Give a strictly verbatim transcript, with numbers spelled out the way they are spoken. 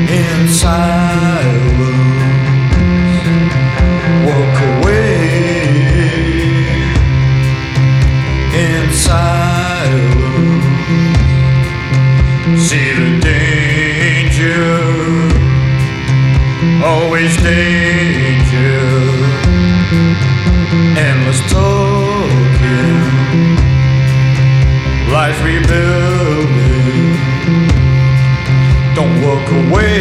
in silence. Walk away in silence. See the danger, always danger. Endless talking, life rebuilding. Don't walk away.